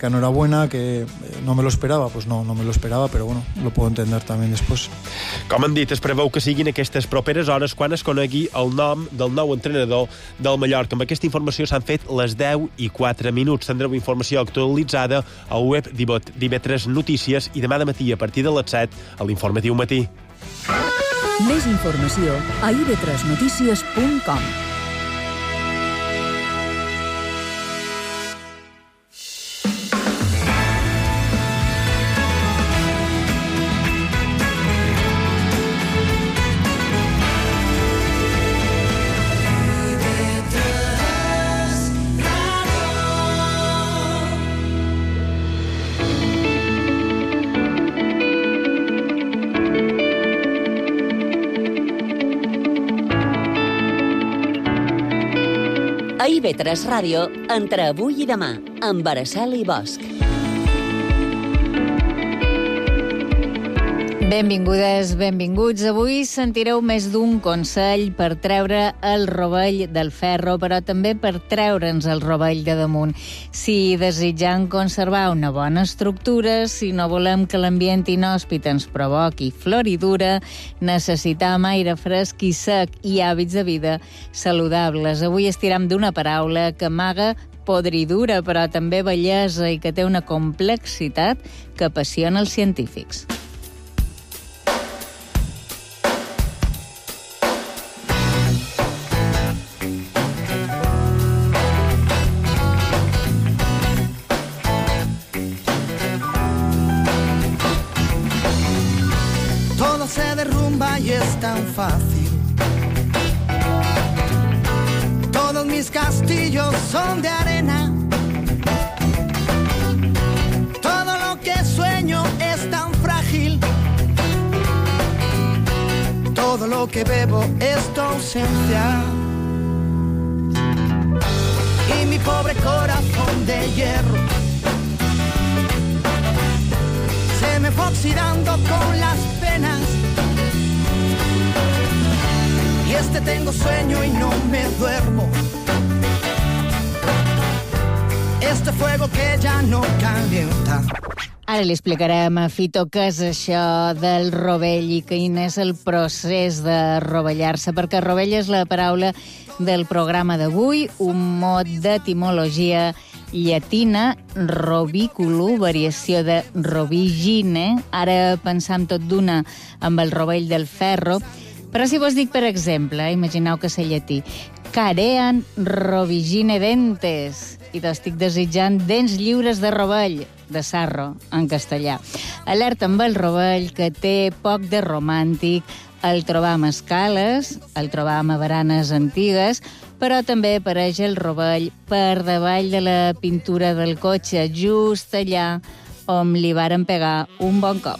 enhorabuena, que no me lo esperaba. Pues no me lo esperaba, però bueno, lo puedo entender també després. Com han dit, es preveu que siguin aquestes properes hores quan es conegui el nom del nou entrenador del Mallorca. Amb aquesta informació s'han fet les 10:04. Tindreu informació actualitzada al web d'IV3 Notícies i demà de matí a partir de les 7 a l'Informatiu Matí. Més informació a ib3notícies.com. A IB3 Ràdio, entre avui i demà, amb Araceli Bosch. Benvingudes, benvinguts. Avui sentireu més d'un consell per treure el rovell del ferro, però també per treure'ns el rovell de damunt. Si desitjam conservar una bona estructura, si no volem que l'ambient inhòspit ens provoqui floridura, necessitam aire fresc i sec i hàbits de vida saludables. Avui estirem d'una paraula que amaga podridura, però també bellesa i que té una complexitat que apassiona els científics. Y es tan fácil. Todos mis castillos son de arena. Todo lo que sueño es tan frágil. Todo lo que bebo es tu ausencia. Y mi pobre corazón de hierro se me fue oxidando con las penas. Y tengo sueño y no me duermo. Este fuego que ya no calienta. Ara li explicarem a Fito què és això del rovell i quin és el procés de rovellar-se, perquè rovell és la paraula del programa d'avui, un mot d'etimologia llatina, roviculum, variació de rovigine. Ara pensam tot d'una amb el rovell del ferro. Però si vos dic, per exemple, imagineu que sé llatí, carean rovigine dentes, i t'estic desitjant dents lliures de rovell, de sarro, en castellà. Alerta amb el rovell, que té poc de romàntic, el trobam a escales, el trobam a baranes antigues, però també apareix el rovell per davall de la pintura del cotxe, just allà on li varen pegar un bon cop.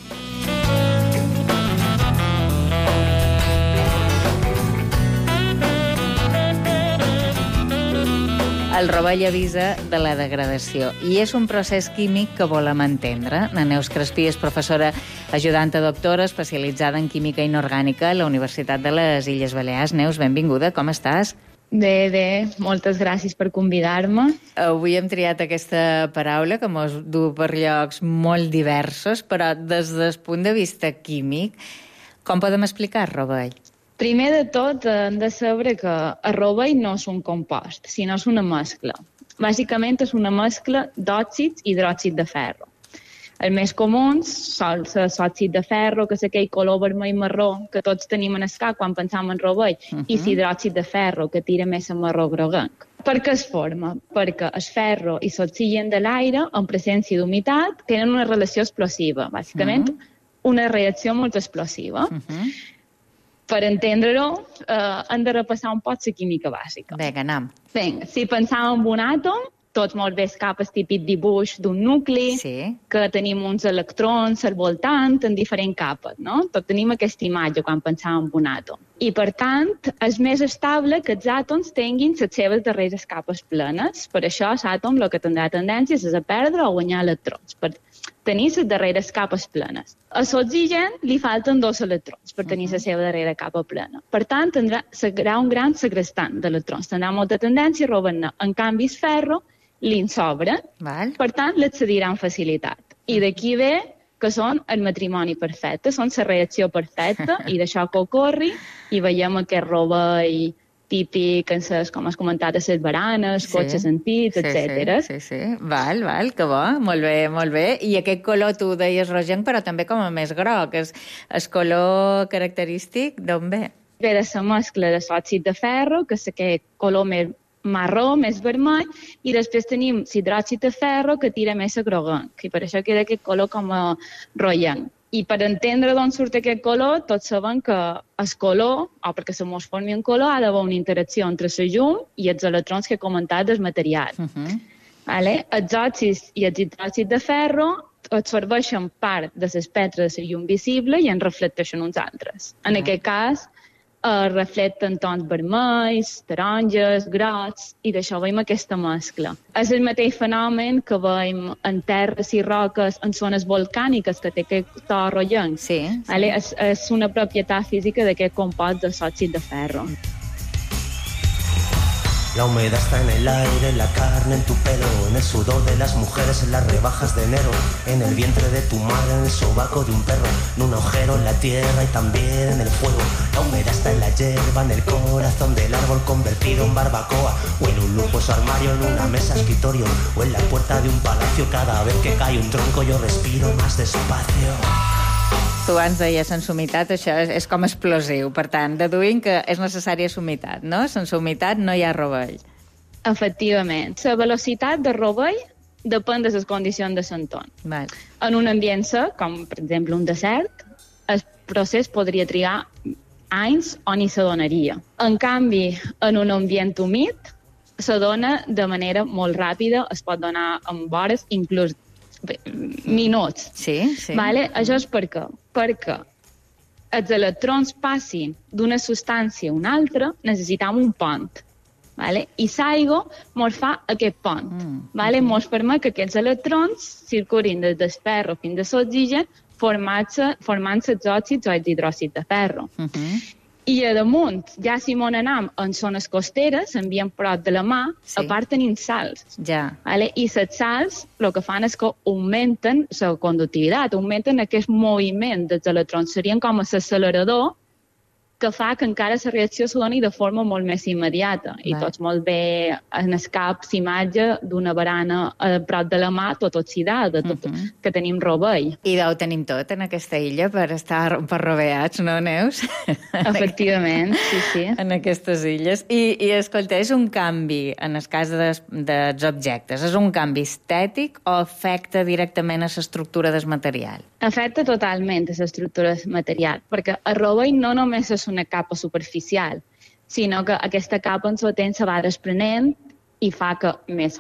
El rovell avisa de la degradació i és un procés químic que volem entendre. La Neus Crespí és professora ajudant a doctora especialitzada en química inorgànica a la Universitat de les Illes Balears. Neus, benvinguda, com estàs? Bé, moltes gràcies per convidar-me. Avui hem triat aquesta paraula que mos du per llocs molt diversos, però des del punt de vista químic, com podem explicar el rovell? Primer de tot, hem de saber que el rovell no és un compost, sinó és una mescla. Bàsicament és una mescla d'òxids i hidròxid de ferro. Els més comuns són l'òxid de ferro, que és aquell color vermell marró que tots tenim en el cap quan pensam en rovell, i l'hidròxid de ferro, que tira més a marró groguenc. Per què es forma? Perquè el ferro i l'oxigen de l'aire, en presència d'humitat, tenen una relació explosiva. Bàsicament, una reacció molt explosiva. Per entendre-ho, hem de repassar un poc la química bàsica. Vinga, anem. Vinga, si pensàvem en un àtom, tots molt bé cap el típic dibuix d'un nucli, que tenim uns electrons al voltant en diferents capes, no? Tots tenim aquesta imatge quan pensàvem en un àtom. I, per tant, és més estable que els àtoms tinguin les seves darreres capes plenes. Per això, l'àtom el que tindrà tendència és a perdre o guanyar electrons, per tenir les darreres capes plenes. A l'oxigen li falten 2 electrons per tenir la seva darrera capa plena. Per tant, serà un gran segrestant d'electrons. Tindrà molta tendència a robar-ne. En canvi, el ferro li sobren, per tant, l'accedirà amb facilitat. I d'aquí ve que són el matrimoni perfecte, són la reacció perfecta i d'això que ocorri i veiem aquest rovell típic, com has comentat, a les baranes, cotxes antics, etc. Sí. Val, que bo, molt bé. I aquest color, tu deies rogenc, però també com a més groc. El color característic d'on ve? Ve de la mescla de l'òxid de ferro, que és aquest color més marró, més vermell, i després tenim l'hidròxid de ferro, que tira més a groguenc, i per això queda aquest color com a rogenc. I per entendre d'on surt aquest color, tots sabem que el color, o perquè se mos formi un color, ha d'haver una interacció entre la llum i els electrons que he comentat del material. Els òxids i els hidròxids de ferro absorbeixen part de l'espectre de la llum visible i en reflecteixen uns altres. En aquest cas, reflecten tons vermells, taronges, grocs, i d'això veiem aquesta mescla. És el mateix fenomen que veiem en terres i roques en zones volcàniques, que té aquest to rogenc. És una propietat física d'aquest compost de òxid de ferro. La humedad está en el aire, en la carne, en tu pelo, en el sudor de las mujeres, en las rebajas de enero, en el vientre de tu madre, en el sobaco de un perro, en un agujero en la tierra y también en el fuego. La humedad está en la hierba, en el corazón del árbol convertido en barbacoa, o en un lujoso armario, en una mesa escritorio, o en la puerta de un palacio. Cada vez que cae un tronco yo respiro más despacio. Tu abans deies sense humitat, això és com explosiu. Per tant, deduïm que és necessària la humitat, no? Sense humitat no hi ha rovell. Efectivament. La velocitat de rovell depèn de les condicions de l'entorn. En un ambient sec, com per exemple un desert, el procés podria trigar anys o ni s'adonaria. En canvi, en un ambient humit, s'adona de manera molt ràpida, es pot donar en hores, inclús minuts. Això és per què? Perquè els electrons passin d'una substància a una altra, necessitam un pont. I l'aigua ens fa aquest pont. Ens permet que aquests electrons circulin des del ferro fins a l'oxigen formant els òxids o els hidròxids de ferro. I a damunt, ja si m'on anam en zones costeres, ambient prop de la mar, a part tenim sals. I les sals el que fan és que augmenten la conductivitat, augmenten aquest moviment dels electrons. Serien com l'accelerador que fa que encara la reacció se doni de forma molt més immediata. I tots molt bé en el cap l'imatge d'una barana a prop de la mar tot oxidada, que tenim rovell. I ho tenim tot en aquesta illa per estar rodeats, no, Neus? Efectivament, sí. En aquestes illes. I escolta, és un canvi en el cas dels objectes? És un canvi estètic o afecta directament a l'estructura del material? Afecta totalment a l'estructura del material, perquè el rovell no només és una capa superficial, sinó que aquesta capa en el temps se va desprenent i fa que més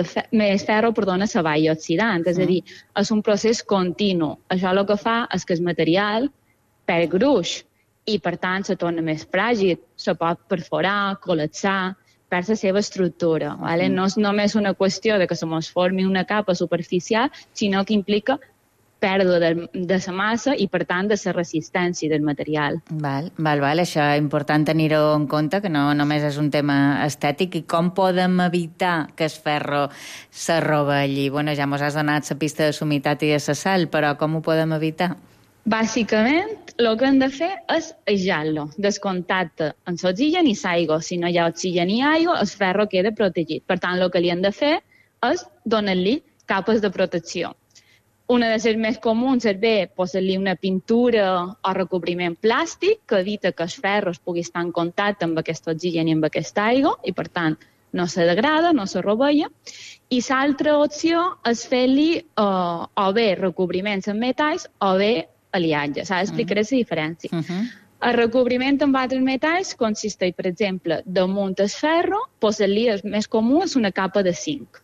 ferro se vagi oxidant. És a dir, és un procés continu. Això el que fa és que el material perd gruix i, per tant, se torna més fràgil, se pot perforar, col·lapsar, perd la seva estructura. No és només una qüestió de que se mos formi una capa superficial, sinó que implica pèrdua de la massa i, per tant, de la resistència del material. Val. Això és important tenir-ho en compte, que no només és un tema estètic. I com podem evitar que el ferro se rovelli? Ja mos has donat la pista de la humitat i de la sal, però com ho podem evitar? Bàsicament, el que hem de fer és aïllar-lo del contacte amb l'oxigen i l'aigua. Si no hi ha oxigen i aigua, el ferro queda protegit. Per tant, el que li hem de fer és donar-li capes de protecció. Una de les més comuns és posar-li una pintura o recobriment plàstic que evita que el ferro es pugui estar en contacte amb aquest oxigen i amb aquesta aigua i, per tant, no se degrada, no se rovella. I l'altra opció és fer-li o bé recobriments amb metalls o bé aliatges. Ara explicaré la diferència. El recobriment amb altres metalls consisteix, per exemple, damunt el ferro, posar-li, el més comú és una capa de zinc.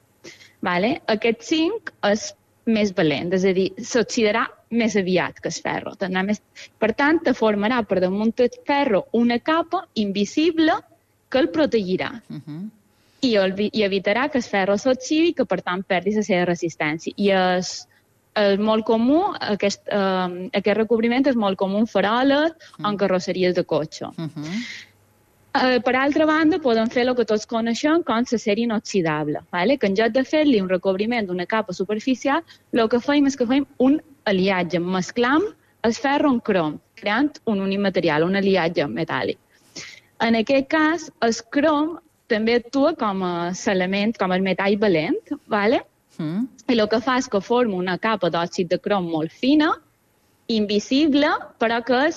Aquest zinc és més valent, és a dir, s'oxidarà més aviat que el ferro. Per tant, te formarà per damunt del ferro una capa invisible que el protegirà i evitarà que el ferro s'oxidi i que, per tant, perdi la seva resistència. I és molt comú, aquest recobriment és molt comú en faroles o en carrosseries de cotxe. Per altra banda, podem fer el que tots coneixem com l'acer inoxidable, ¿vale? Que en lloc de fer-li un recobriment d'una capa superficial, el que fem és que fem un aliatge, mesclam el ferro amb crom, creant un únic material, un aliatge metàl·lic. En aquest cas, el crom també actua com a element, com el metall valent, ¿vale? I el que fa és que forma una capa d'òxid de crom molt fina, invisible, però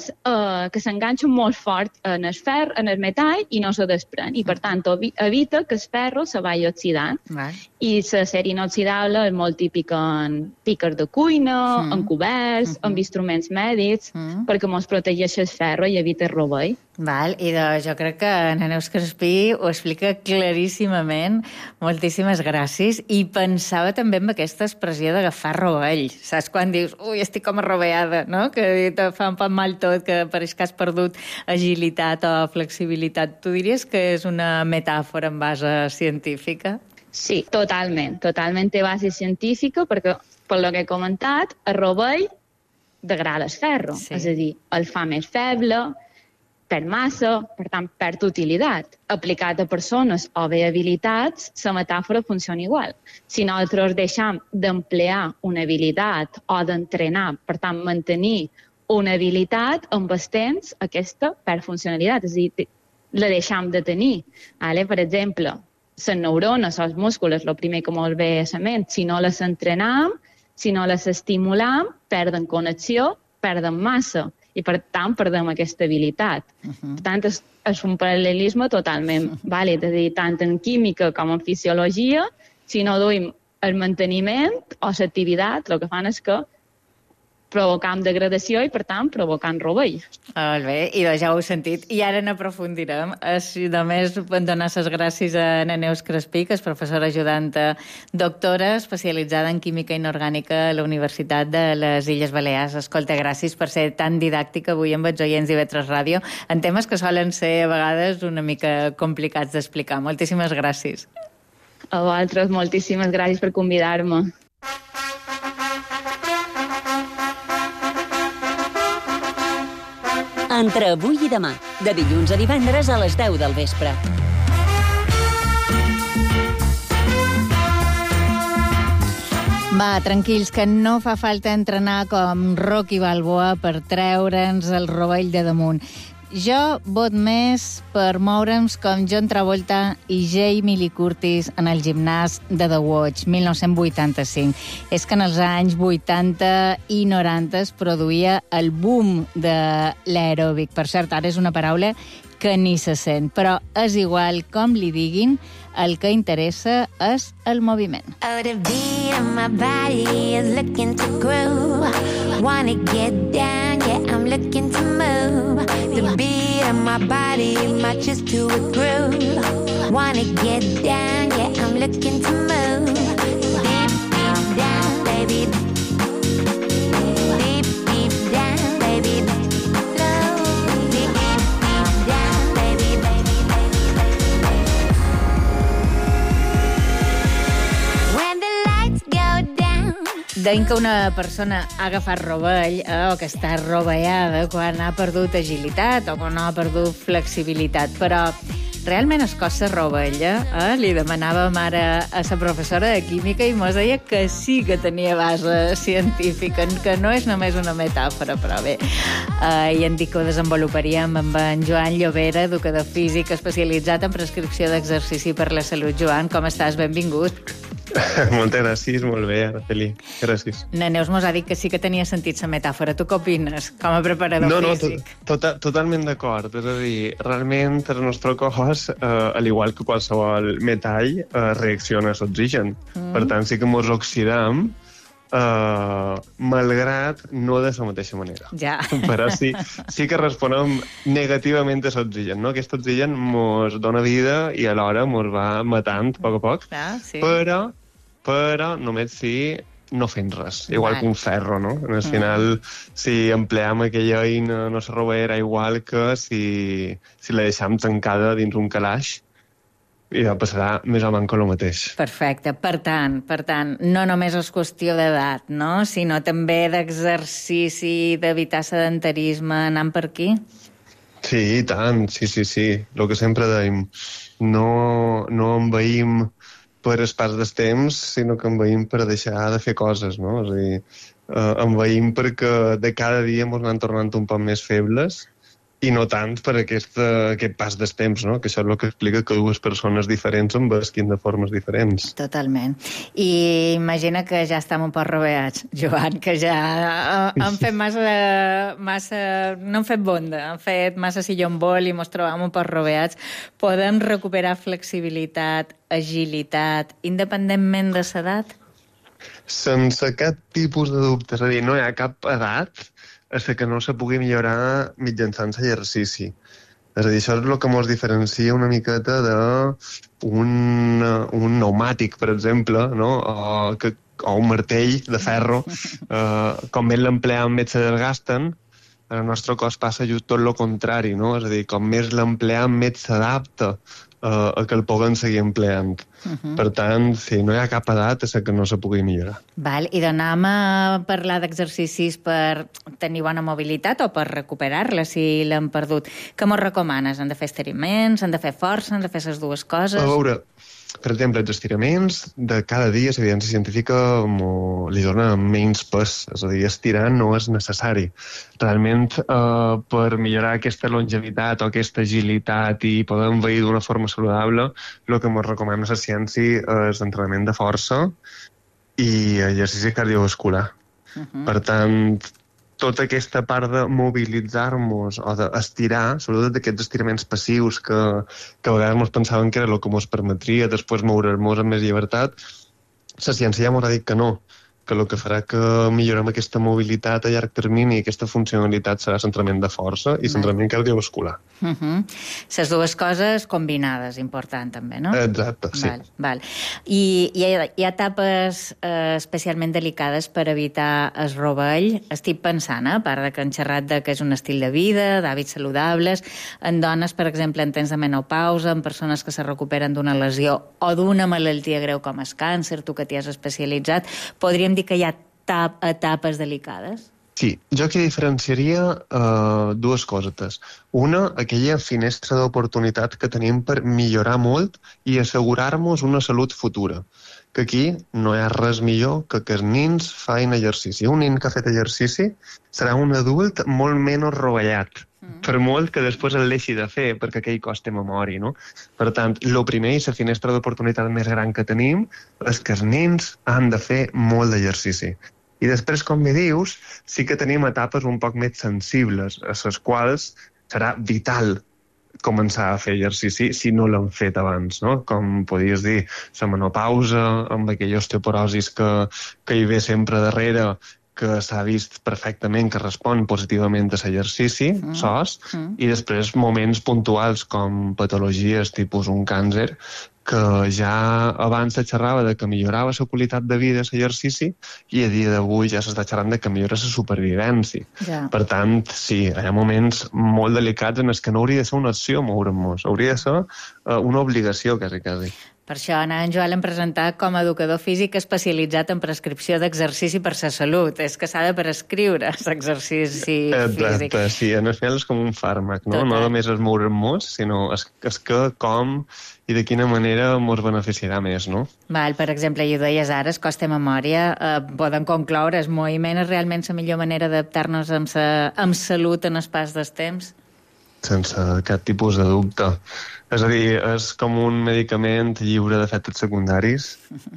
que s'enganxa molt fort en el metall i no se desprèn. I, per tant, evita que el ferro se vagi oxidant. I l'acer inoxidable és molt típic en píquers de cuina, en coberts, en instruments mèdics, perquè ens protegeix el ferro i evita el rovell. I jo crec que la Neus Crespí ho explica claríssimament. Moltíssimes gràcies. I pensava també en aquesta expressió d'agafar rovell. Saps quan dius, ui, estic com arrovellada, no? Que te fa un poc mal tot, que pareix que has perdut agilitat o flexibilitat. Tu diries que és una metàfora en base científica? Sí, totalment. Totalment té base científica perquè, per lo que he comentat, el rovell degrada el ferro. És a dir, el fa més feble, perd massa, per tant, perd utilitat. Aplicat a persones o bé habilitats, la metàfora funciona igual. Si nosaltres deixem d'emplear una habilitat o d'entrenar, per tant, mantenir una habilitat, amb el temps, aquesta perd funcionalitat, és a dir, la deixem de tenir. Per exemple, les neurones o els músculs, el primer que ens ve a la ment, si no les entrenem, si no les estimulem, perden connexió, perden massa. I, per tant, perdem aquesta habilitat. Per tant, és un paral·lelisme totalment vàlid. És a dir, tant en química com en fisiologia, si no duim el manteniment o l'activitat, el que fan és que provocam degradació i, per tant, provocant rovell. Molt bé, i ja ho heu sentit. I ara n'aprofundirem. Només podem donar les gràcies a Neus Crespí, que és professora ajudant doctora especialitzada en química inorgànica a la Universitat de les Illes Balears. Escolta, gràcies per ser tan didàctica avui amb els oients d'IV3 Ràdio en temes que solen ser a vegades una mica complicats d'explicar. Moltíssimes gràcies. A vosaltres, moltíssimes gràcies per convidar-me. Entre avui i demà, de dilluns a divendres a les 10 del vespre. Va, tranquils, que no fa falta entrenar com Rocky Balboa per treure'ns el rovell de damunt. Jo vot més per moure'ns com John Travolta i Jamie Lee Curtis en el gimnàs de The Watch, 1985. És que en els anys 80 i 90 es produïa el boom de l'aeròbic. Per cert, ara és una paraula que ni se sent, però és igual com li diguin, el que interessa és el moviment. Oh, the beat of my body is looking to groove. Wanna get down, yeah, I'm looking to move. The beat of my body matches to a groove. Wanna get down, yeah, I'm looking to move. Deep, deep down, baby. Deep, deep down, baby. Deim que una persona ha agafat rovell o que està rovellada quan ha perdut agilitat o quan ha perdut flexibilitat, però realment es costa rovella? Li demanàvem ara a la professora de química i mos deia que sí que tenia base científica, que no és només una metàfora, però bé. I hem dit que ho desenvoluparíem amb en Joan Llobera, educador físic especialitzat en prescripció d'exercici per la salut. Joan, com estàs? Benvingut. Moltes gràcies, molt bé, Araceli. Gràcies. Na Neus mos ha dit que sí que tenia sentit la metàfora. Tu què opines, com a preparador físic? Totalment d'acord. És a dir, realment el nostre cos, al igual que qualsevol metall, reacciona a l'oxigen. Per tant, sí que ens oxidam, malgrat no de la mateixa manera. Ja. Però sí que responem negativament a l'oxigen, no? Aquest oxigen ens dona vida i alhora ens va matant a poc. Sí. Però només si no fem res, igual que un ferro, no? Al final, si empleam aquella eina no se robarà igual que si la deixam tancada dins un calaix, i passarà més o menys el mateix. Perfecte. Per tant, no només és qüestió d'edat, no? Sinó també d'exercici, d'evitar sedentarisme, anant per aquí? Sí, i tant, sí. El que sempre dèiem, no envaïm per el pas del temps, sinó que envaïm per deixar de fer coses, no? És a dir, envaïm perquè de cada dia ens anem tornant un poc més febles i no tant per aquest pas del temps, no? Que això és el que explica que dues persones diferents envesquin de formes diferents. Totalment. I imagina que ja estem un poc roveats, Joan, que ja hem fet massa... No hem fet bonda, hem fet massa sillon bol i ens trobam un poc roveats. Podem recuperar flexibilitat, agilitat, independentment de l'edat? Sense cap tipus de dubte. És a dir, no hi ha cap edat a la que no se pugui millorar mitjançant l'exercici. És a dir, això és el que ens diferencia una miqueta d'un pneumàtic, per exemple, no? O un martell de ferro. Com més l'empleem, més se desgasten. En el nostre cos passa just tot el contrari, no? És a dir, com més l'empleem, més s'adapta a que el puguem seguir empleant. Per tant, sí, no hi ha cap edat a la que no se pugui millorar. Val, i d'anem a parlar d'exercicis per tenir bona mobilitat o per recuperar-la si l'hem perdut. Què mos recomanes? Han de fer estiraments, han de fer força, han de fer les dues coses? A veure, per exemple, els estiraments de cada dia, l'evidència científica li dona menys pes, és a dir, estirar no és necessari. Realment, per millorar aquesta longevitat o aquesta agilitat i poder envair d'una forma saludable, el que ens recomana la ciència és entrenament de força i exercici cardiovascular. Per tant, tota aquesta part de mobilitzar-nos o d'estirar, sobretot d'aquests estiraments passius que a vegades ens pensaven que era el que ens permetria després moure'ns amb més llibertat, la ciència ja m'ha dit que no, que el que farà que millorem aquesta mobilitat a llarg termini i aquesta funcionalitat serà l'entrenament de força i l'entrenament cardiovascular. Les dues coses combinades, important també, no? Exacte, sí. Val. I hi ha etapes especialment delicades per evitar el rovell. Estic pensant, a part que hem xerrat que és un estil de vida, d'hàbits saludables, en dones, per exemple, en temps de menopausa, en persones que se recuperen d'una lesió o d'una malaltia greu com el càncer, tu que t'hi has especialitzat, podríem dir que hi ha etapes delicades? Sí, jo aquí diferenciaria dues cosetes. Una, aquella finestra d'oportunitat que tenim per millorar molt i assegurar-nos una salut futura. Que aquí no hi ha res millor que els nins facin exercici. Un nin que ha fet exercici serà un adult molt menys rovellat, per molt que després el deixi de fer, perquè aquell costa memòria, no? Per tant, el primer i la finestra d'oportunitat més gran que tenim és que els nins han de fer molt d'exercici. I després, com bé dius, sí que tenim etapes un poc més sensibles, a les quals serà vital començar a fer exercici si no l'han fet abans, no? Com podies dir, la menopausa, amb aquella osteoporosis que hi ve sempre darrere, que s'ha vist perfectament que respon positivament a l'exercici, i després moments puntuals com patologies tipus un càncer, que ja abans se xerrava de que millorava la qualitat de vida l'exercici i a dia d'avui ja s'està xerrant de que millora la supervivència. Per tant, sí, hi ha moments molt delicats en els que no hauria de ser una opció moure'ns, hauria de ser una obligació, quasi. Per això en Joan l'hem presentat com a educador físic especialitzat en prescripció d'exercici per la salut. És que s'ha de prescriure l'exercici físic. Exacte, sí, en el final és com un fàrmac, no? No només és moure'ns, sinó és que com i de quina manera ens beneficiarà més, no? Val, per exemple, i ho deies ara, es costa memòria, poden concloure, el moviment és realment la millor manera d'adaptar-nos amb salut en el pas del temps? Sense cap tipus de dubte. És a dir, és com un medicament lliure d'efectes secundaris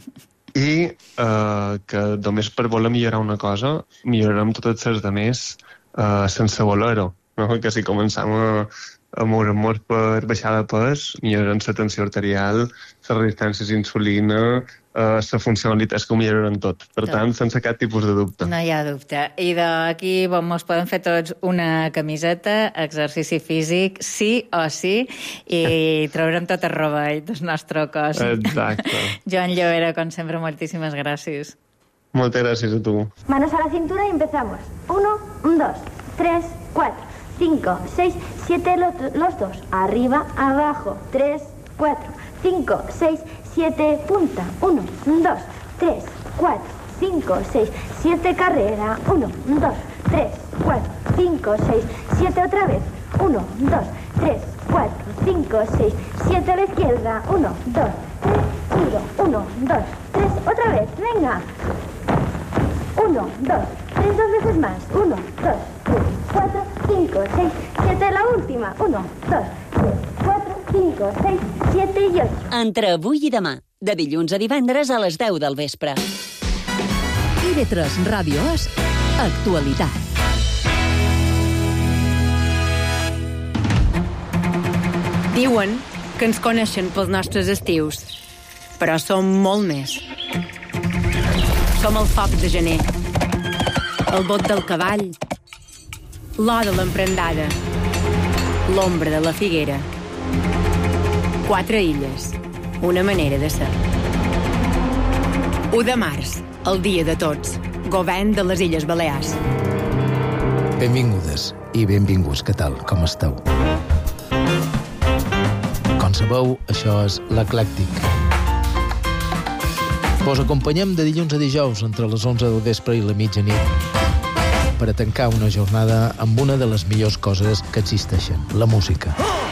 i que només per voler millorar una cosa millorarem totes les altres sense voler-ho. No? Que si començam a moure'ns per baixar de pes, millorarem la tensió arterial, la resistència a insulina, la funcionalitat, és que ho milloraran tot. Per tant, sense cap tipus de dubte. No hi ha dubte. I d'aquí ens podem fer tots una camiseta, exercici físic, sí o sí, i traurem tot el rovell del nostre cos. Exacte. Joan Llobera, com sempre, moltíssimes gràcies. Moltes gràcies a tu. Manos a la cintura y empezamos. 1, 2, 3, 4, 5, 6, 7, los dos. Arriba, abajo. 3, 4, 5, 6, 7, punta. 1, 2, 3, 4, 5, 6, 7, carrera. 1, 2, 3, 4, 5, 6, 7, otra vez. 1, 2, 3, 4, 5, 6, 7 a la izquierda. 1, 2, 3, giro. 1, 2, 3, otra vez, venga. 1, 2, 3, 2 veces más. 1, 2, 3, 4, 5, 6, 7, la última. 1, 2, 3, 4, 5, 6, 7 i 8. Entre avui i demà, de dilluns a divendres a les 10 del vespre. IB3 Ràdio és actualitat. Diuen que ens coneixen pels nostres estius, però som molt més. Som el foc de gener, el bot del cavall, l'or de l'emprendada, l'ombra de la figuera. 4 illes, una manera de ser. 1 de març, el dia de tots, govern de les Illes Balears. Benvingudes i benvinguts, què tal, com esteu? Com sabeu, això és l'Eclèctic. Vos acompanyem de dilluns a dijous entre les 11 del vespre i la mitjanit per a tancar una jornada amb una de les millors coses que existeixen, la música.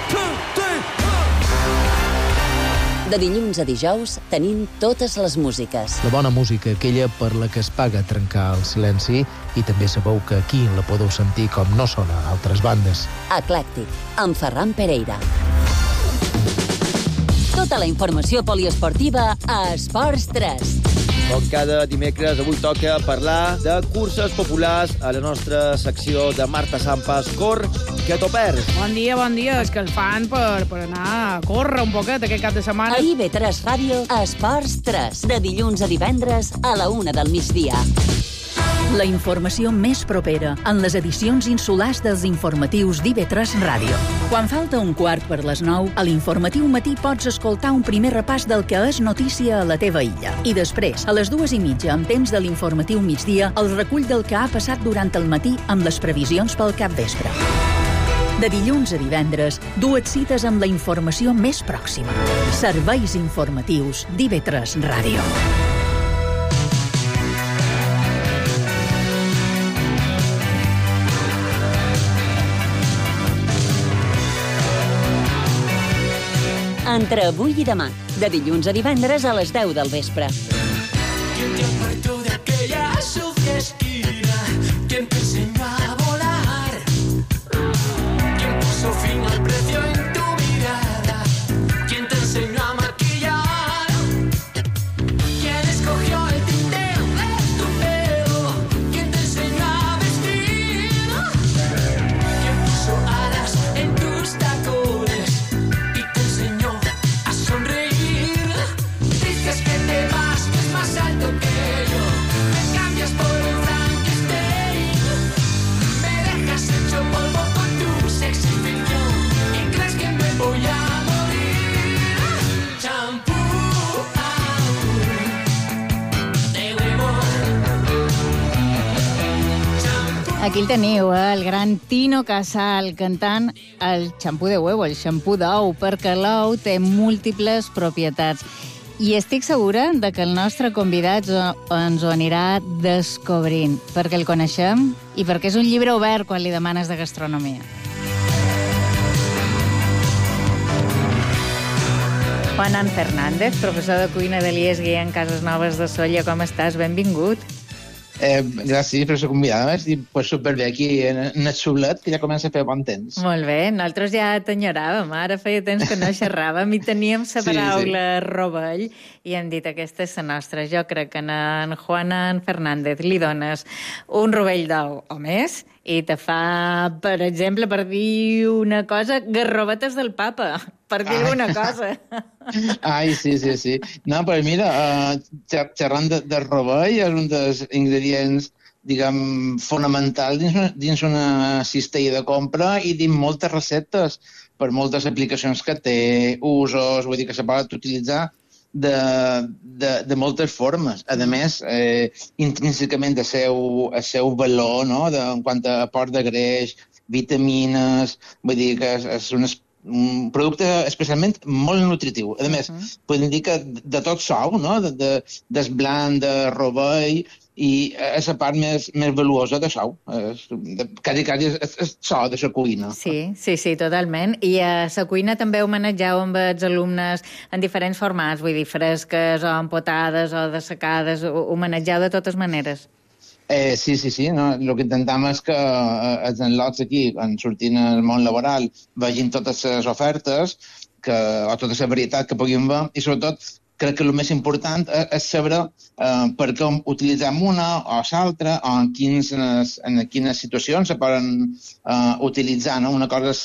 De dilluns a dijous tenim totes les músiques. La bona música, aquella per la que es paga trencar el silenci, i també sabeu que aquí la podeu sentir com no sona a altres bandes. Eclèctic, amb Ferran Pereira. Tota la informació poliesportiva a Esports 3. Com cada dimecres, avui toca parlar de curses populars a la nostra secció de Marta Sampas. Cor, que t'ho perds. Bon dia. És que el fan per anar a córrer un poquet aquest cap de setmana. A IB3 Ràdio, Esports 3. De dilluns a divendres a la 1 del migdia. La informació més propera en les edicions insulars dels informatius d'IB3 Ràdio. Quan falta 9:15, a l'informatiu matí pots escoltar un primer repàs del que és notícia a la teva illa. I després, a les 2:30, amb temps de l'informatiu migdia, el recull del que ha passat durant el matí amb les previsions pel capvespre. De dilluns a divendres, 2 cites amb la informació més pròxima. Serveis informatius d'IB3 Ràdio. Entre avui i demà, de dilluns a divendres a les 10 del vespre. ¿Quién te apartó de aquella sucia esquina? ¿Quién te enseñó a volar? ¿Quién puso fin al precio en tu mirada? ¿Quién te enseñó a maquillar? ¿Quién escogió el tinteo de tu pelo? ¿Quién te enseñó a vestir? ¿Quién puso alas en tus tacones y te enseñó a sonreír? Dices que te vas, que es más alto que yo. Me cambias por un Frankenstein. Me dejas hecho polvo con tu sexy ficción. Y crees que me voy a morir. Champú, de huevo. Aquí el teniu, el gran Tino Casal, cantant el xampú de huevo, el xampú d'ou, perquè l'ou té múltiples propietats. I estic segura de que el nostre convidat ens ho anirà descobrint, perquè el coneixem i perquè és un llibre obert quan li demanes de gastronomia. Juan Fernández, professor de cuina de l'IES Guia en Cases Noves de Sóller, com estàs? Benvingut. Gràcies per ser convidada. Estic superbé aquí en el xulet, que ja comença a fer bon temps. Molt bé, nosaltres ja t'enyoràvem, ara feia temps que no xerràvem i teníem la paraula rovell i hem dit aquesta és la nostra. Jo crec que en Juan Fernández li dones un rovell d'ou o més i te fa, per exemple, per dir una cosa, garrovetes del papa, per dir alguna cosa. Ai, sí. No, però mira, xerrant de rovell és un dels ingredients, diguem, fonamental dins una cistella de compra i dins moltes receptes, per moltes aplicacions que té, usos, vull dir que se pot utilitzar de moltes formes. A més, intrínsecament el seu valor, no?, en quant a aport de greix, vitamines, vull dir que és un producte especialment molt nutritiu. A més, podem dir que de tot sou, no?, del blanc, de rovell, i és la part més valuosa d'això. Quasi és so de la cuina. Sí, totalment. I a la cuina també homenatgeu amb els alumnes en diferents formats, vull dir, fresques o empotades o dessecades, homenatgeu de totes maneres. Sí. No? El que intentem és que els enlots aquí, quan sortint al món laboral, vegin totes les ofertes o tota la varietat que puguin veure i, sobretot, crec que el més important és saber per què utilitzem una o l'altra o en quines situacions se poden utilitzar. No? Una cosa és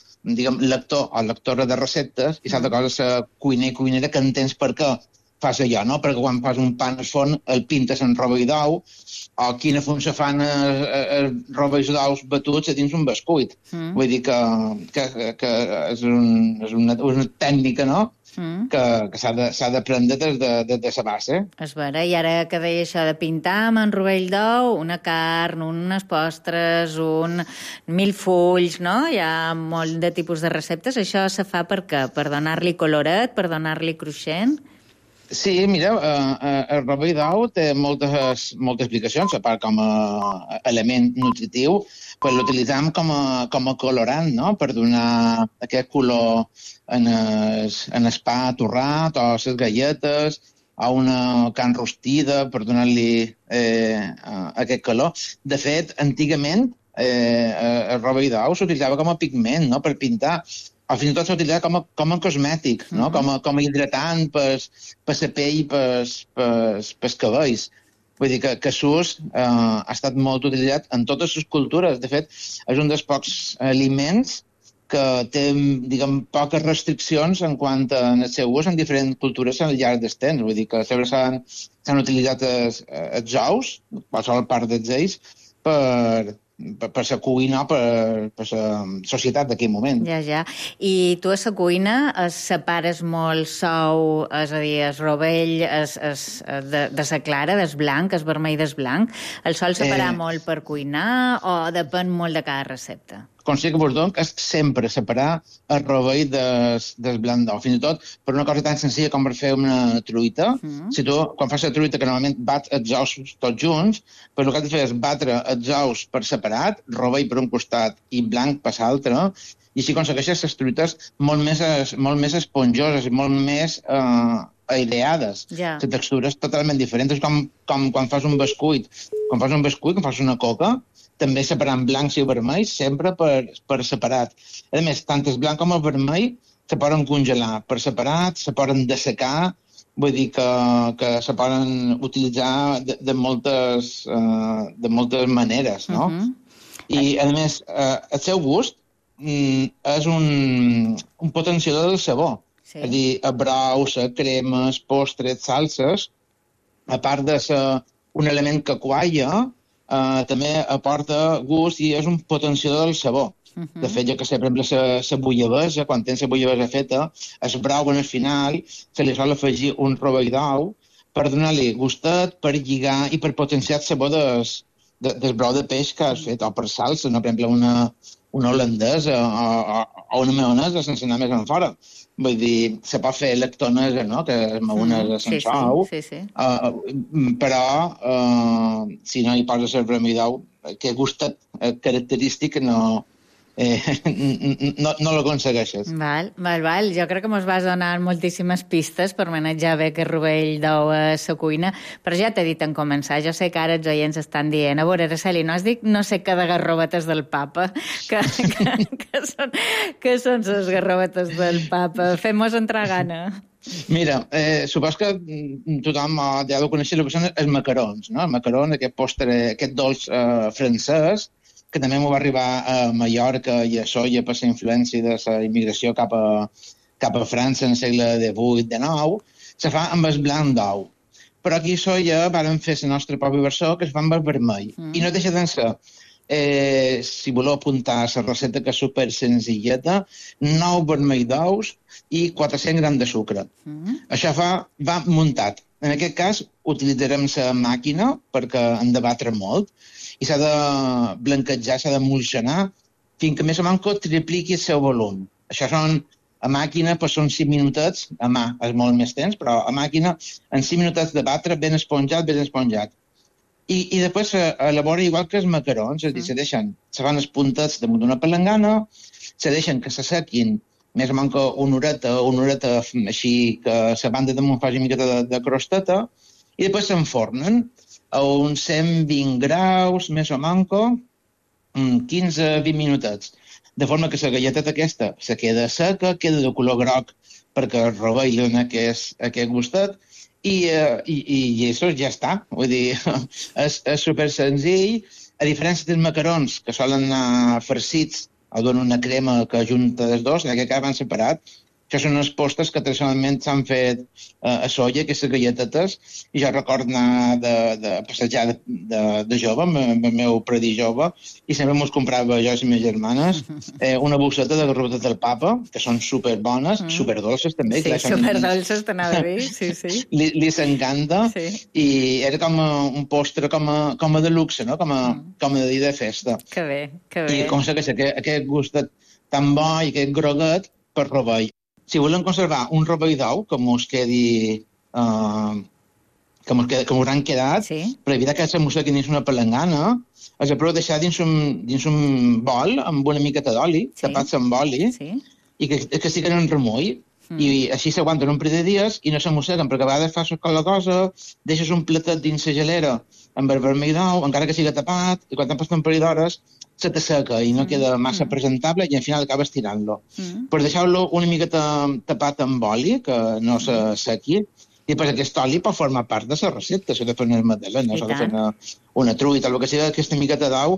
lector o lectora de receptes i l'altra cosa és cuiner i cuinera que entens per què fas allò, no? Perquè quan fas un pa al forn el pintes en rovell d'ou o quina funció fan els rovells d'ous batuts a dins un bescuit. Vull dir que és una tècnica, no?, que s'ha d'aprendre des de la base. És vera, i ara que deia això de pintar amb en rovell d'ou, una carn, unes postres, un milfolls, no? Hi ha molt de tipus de receptes. Això se fa per què? Per donar-li coloret, per donar-li cruixent? Sí, mira, el rovell d'ou té moltes explicacions, a part com a element nutritiu, però l'utilitzem com a colorant, no?, per donar aquest color en el pa torrat o les galletes o una carn rostida per donar-li aquest color. De fet, antigament el rovell d'ou s'utilitzava com a pigment, no?, per pintar, o fins i tot s'utilitzava com a cosmètic, no? Com a hidratant per la pell i pels cabells. Vull dir que l'ús ha estat molt utilitzat en totes les cultures. De fet, és un dels pocs aliments que té, diguem, poques restriccions en quant al seu ús en diferents cultures al llarg del temps. Vull dir que sempre s'han utilitzat els ous, qualsevol part dels ells, per la cuina, per la societat d'aquell moment. Ja. I tu a la cuina separes molt sou, és a dir, el rovell de la clara, del blanc, el vermell del blanc. El sol separar molt per cuinar o depèn molt de cada recepta? Consell que vos dono és sempre separar el rovell del blanc d'ou. Fins i tot per una cosa tan senzilla com per fer una truita. Si tu, quan fas la truita, que normalment bats els ous tots junts, però el que has de fer és batre els ous per separat, rovell per un costat i blanc per l'altre, i així aconsegueixes les truites molt més esponjoses i molt més aireades. La textura és totalment diferent. És com quan fas un bescuit. Quan fas una coca, també separant blancs i vermells, sempre per separat. A més, tant el blanc com el vermell se poden congelar per separat, se poden dessecar, vull dir que se poden utilitzar de moltes maneres, no? I, a més, el seu gust és un potenciador del sabor. És a dir, braus, cremes, postres, salses, a part de ser un element que qualla, també aporta gust i és un potenciador del sabor. De fet, jo que sé, per exemple, la bullabessa, quan tens la bullabessa feta, el brou en el final, se li sol afegir un rovell d'ou per donar-li gustet, per lligar i per potenciar el sabor del brou de peix que has fet, o per salsa, no? Per exemple, una holandesa o una maonesa sense anar més enfora. Vull dir, se pot fer lactonesa, no?, que és maonesa sense ou, però si no hi poses el vermell d'ou, que gustet característic no l'aconsegueixes. Val. Jo crec que mos vas donar moltíssimes pistes per manejar bé aquest rovell d'ou a la cuina, però ja t'he dit en començar, jo sé que ara els oients estan dient, a veure, Araceli, no has dit no sé què de garrobetes del papa, que són les garrobetes del papa. Fem-nos entrar gana. Mira, supos que tothom ja ho coneixia, el que són els macarons, no? El macaron, aquest postre, aquest dolç francès, que també m'ho va arribar a Mallorca i a Soia per la influència de la immigració cap a França en el segle XVIII-XIX, se fa amb el blanc d'ou. Però aquí a Soia vàrem fer la nostra pròpia versió, que es fa amb el vermell. I no deixa de ser, si voleu apuntar la recepta, que és super senzilleta, 9 vermell d'ous i 400 grams de sucre. Això va muntat. En aquest cas, utilitzarem la màquina perquè hem de batre molt, i s'ha de blanquejar, s'ha d'emulsionar, fins que més o menys tripliqui el seu volum. Això a màquina són 5 minutets, a mà és molt més temps, però a màquina en 5 minutets de batre ben esponjat. I després s'elabora igual que els macarons, és a dir, se fan els puntets damunt d'una palangana, se deixen que se sequin més o menys una horeta així que la banda damunt faci una miqueta de crosteta, i després s'enfornen a uns 120 graus, més o menys, 15-20 minutets. De forma que la galleteta aquesta se queda seca, queda de color groc perquè el rovell dona aquest gustet, i això ja està. Vull dir, és super senzill. A diferència dels macarons, que solen anar farcits o donen una crema que ajunta els dos, que acaben separats. Això són unes postres que tradicionalment s'han fet a soia, aquestes galletetes, i jo recordo anar de passejar de jove, amb el meu predí jove, i sempre mos comprava jo i les meves germanes una bosseta de garrotes del papa, que són superbones, superdolces també. Sí, superdolces, t'anava a dir, sí. Li s'encanta, i era com un postre com a de luxe, no? Com a de dia de festa. Que bé, que bé. I aconsegueix aquest gustet tan bo i aquest groguet per rovell. Si volen conservar un rovell d'ou que mos quedi... que mos han quedat, per evitar que se mosseguin dins una palangana, els apreu deixar dins un bol amb una miqueta d'oli, tapats amb oli, i que estiguen en remull. I així s'aguanten un parell de dies i no se mosseguen, perquè a vegades fas la cosa, deixes un platet dins la gelera amb el vermell d'ou, encara que sigui tapat, i quan t'han passat un parell d'hores se t'asseca i no queda massa presentable i al final acabes tirant-lo. Per deixar-lo una miqueta tapat amb oli, que no se sequi, i després aquest oli pot formar part de la recepta, s'ha de fer unes magdalenes, s'ha de fer una truita, el que sigui, aquesta miqueta d'ou,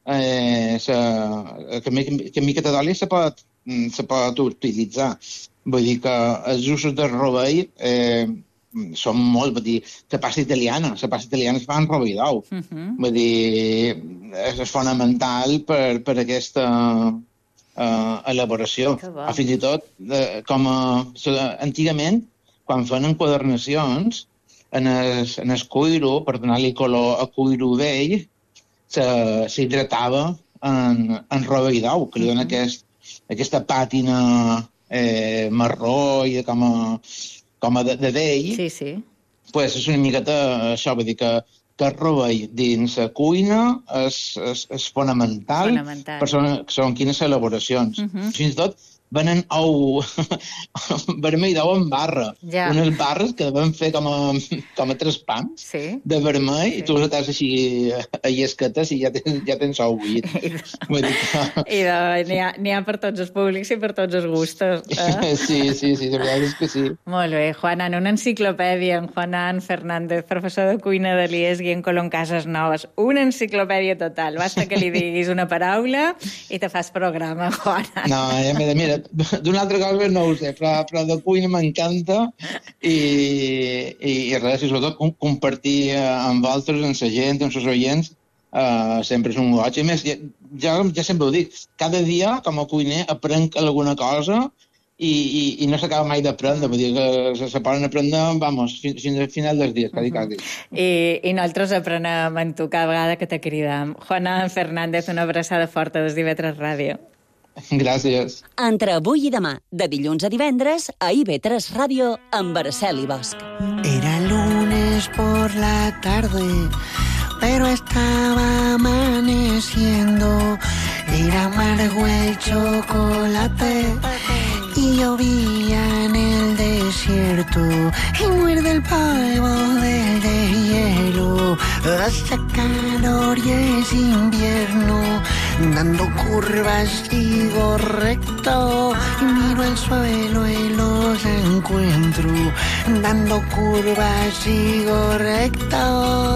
que miqueta d'oli se pot utilitzar. Vull dir que els usos del rovell són molt, vull dir, la pasta italiana es fa en rovell d'ou. Vull dir, és fonamental per aquesta elaboració. Fins i tot, com antigament, quan feien enquadernacions, en el cuiro, per donar-li color a cuiro vell, s'hidratava en rovell d'ou, que li dona aquesta pàtina marró i com a de vell. Pues és una miqueta això, vull dir que el rovell dins la cuina és fonamental per segons quines elaboracions. Fins i tot venen ou vermell d'ou en barra. Unes barres que van fer com a tres pams de vermell, i tu les tens així a llesquetes i ja tens ou buit. I n'hi ha per tots els públics i per tots els gustos. Sí, la veritat és que sí. Molt bé, Juanan, una enciclopèdia en Juanan Fernández, professor de cuina de l'IES Guillem Colom Cases Noves. Una enciclopèdia total. Basta que li diguis una paraula i te fas programa, Juanan. No, mira, d'una altra cosa no ho sé, però de cuina m'encanta i res, i sobretot compartir amb altres, amb la gent, amb els oients, sempre és un goig. I més, ja sempre ho dic, cada dia com a cuiner aprenc alguna cosa i no s'acaba mai d'aprendre, vull dir que se poden aprendre, fins al final dels dies, quasi. I nosaltres aprenem en tu cada vegada que te cridam. Juanan Fernández, una abraçada forta des d'IV3 Ràdio. Gràcies. Entre avui i demà, de dilluns a divendres, a IB3 Ràdio, amb Araceli Bosch. Era lunes por la tarde, pero estaba amaneciendo. Era amargo el chocolate y llovía en el desierto. Y muerde el polvo del deshielo. Hace calor y es invierno. Dando curvas sigo recto y miro al suelo y los encuentro. Dando curvas sigo recto.